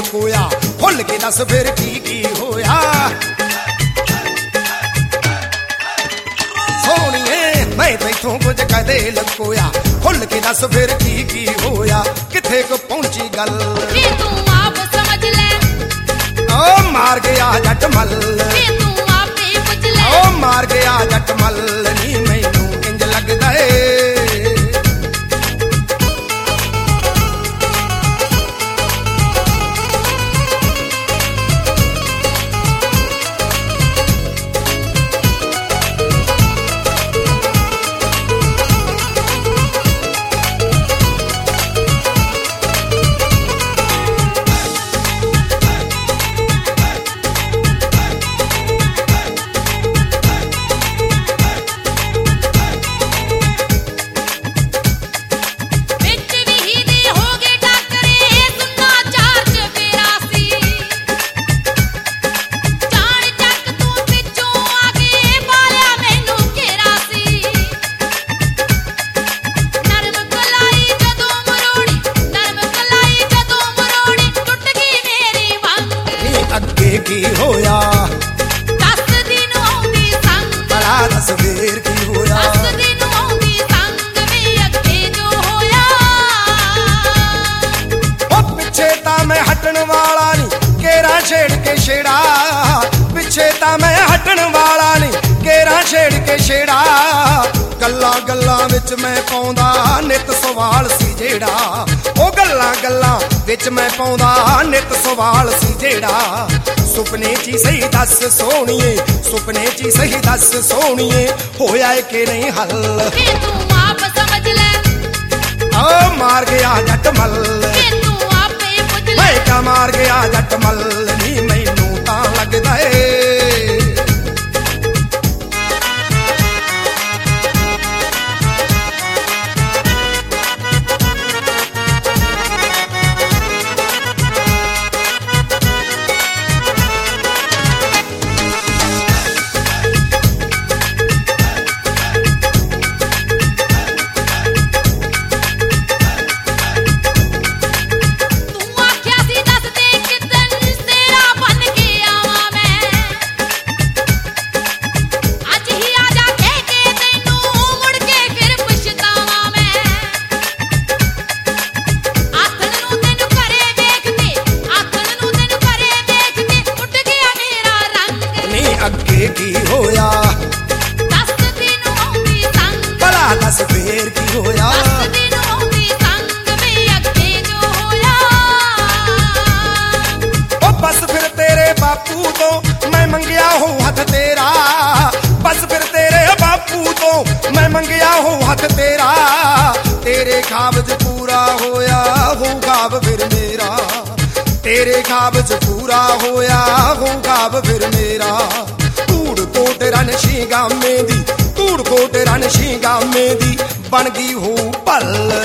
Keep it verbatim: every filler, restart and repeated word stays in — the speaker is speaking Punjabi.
ਲੁਕੋਇਆ ਖੁੱਲ ਕੇ ਦੱਸ ਫਿਰ ਕੀ ਕੀ ਹੋਇਆ ਸੋਹਣੀਏ ਮੈਂ ਤੈਥੋਂ ਕੁਝ ਕਦੇ ਲੁਕੋਇਆ ਖੁੱਲ ਕੇ ਦੱਸ ਫਿਰ ਕੀ ਕੀ ਹੋਇਆ ਕਿੱਥੇ ਕੁ ਪਹੁੰਚੀ ਗੱਲ ਵੇ ਤੂੰ ਆਪ ਸਮਝ ਲੈ ਓ ਮਾਰ ਗਿਆ ਜੱਟ ਮੱਲ ਵੇ ਤੂੰ ਆਪੇ ਪੁੱਛ ਲੈ ਓ ਮਾਰ ਗਿਆ ਜੱਟ ਮੱਲ ਨੀ ਮੈਨੂੰ ਇੰਜ ਲੱਗਦਾ ਏ ਕੀ ਹੋਇਆ ਦਸ ਦਿਨ ਆਉਂਦੀ ਸੰਗ ਭਲਾ ਦੱਸ ਫੇਰ ਕੀ ਹੋਇਆ ਦਸ ਦਿਨ ਆਉਂਦੀ ਸੰਗ ਵੀ ਅੱਗੇ ਜੋ ਹੋਇਆ ਉਹ ਪਿੱਛੇ ਤਾਂ ਮੈਂ ਹਟਣ ਵਾਲਾ ਨਹੀਂ ਕੇਰਾ ਛੇੜ ਕੇ ਛੇੜਾ ਪਿੱਛੇ ਤਾਂ ਮੈਂ ਹਟਣ ਵਾਲਾ ਨਹੀਂ ਕੇਰਾ ਛੇੜ ਕੇ ਛੇੜਾ ਗੱਲਾਂ ਗੱਲਾਂ ਵਿੱਚ ਮੈਂ ਪਾਉਂਦਾ ਨਿਤ ਸਵਾਲ ਸੀ ਜਿਹੜਾ ਉਹ ਗੱਲਾਂ ਗੱਲਾਂ ਵਿੱਚ ਮੈਂ ਪਾਉਂਦਾ ਨਿਤ ਸਵਾਲ ਸੀ ਜਿਹੜਾ ਸੁਪਨੇ 'ਚ ਸਹੀ ਦੱਸ ਸੋਹਣੀਏ ਸੁਪਨੇ 'ਚ ਸਹੀ ਦੱਸ ਸੋਹਣੀਏ ਹੋਇਆ ਏ ਕਿ ਨਹੀਂ ਹੱਲ ਵੇ ਤੂੰ ਆਪ ਸਮਝ ਲੈ ਓ ਮਾਰ ਗਿਆ ਜੱਟ ਮੱਲ ਵੇ ਤੂੰ ਆਪੇ ਪੁੱਛ ਲੈ ਮੈਂ ਕਾ ਮਾਰ ਗਿਆ ਜੱਟ ਮੱਲ ਨੀ ਮੈਨੂੰ ਤਾਂ ਲੱਗਦਾ ਏ ਅੱਗੇ ਕੀ ਹੋਇਆ ਦਸ ਦਿਨ ਆਉਂਦੀ ਸੰਗ ਭਲਾ ਦੱਸ ਫੇਰ ਕੀ ਹੋਇਆ ਦਸ ਦਿਨ ਆਉਂਦੀ ਸੰਗ ਵੀ ਅੱਗੇ ਜੋ ਹੋਇਆ ਉਹ ਬਸ ਫਿਰ ਤੇਰੇ ਬਾਪੂ ਤੋਂ ਮੈਂ ਮੰਗਿਆ ਹੋ ਹੱਥ ਤੇਰਾ ਬਸ ਫਿਰ ਤੇਰੇ ਬਾਪੂ ਤੋਂ ਮੈਂ ਮੰਗਿਆ ਹੋ ਹੱਥ ਤੇਰਾ ਤੇਰੇ ਖਾਬ 'ਚ ਪੂਰਾ ਹੋਇਆ ਹੋ ਖਾਬ ਫਿਰ ਮੇਰਾ ਤੇਰੇ ਖਾਬ 'ਚ ਪੂਰਾ ਹੋਇਆ ਹੋ ਖਾਬ ਫਿਰ ਮੇਰਾ ਧੂੜ ਕੋਟ ਰਣਸ਼ੀ ਗਾਮੇ ਦੀ ਧੂੜ ਕੋਟ ਰਣਸ਼ੀ ਗਾਮੇ ਦੀ ਬਣ ਗਈ ਹੋ ਭੱਲ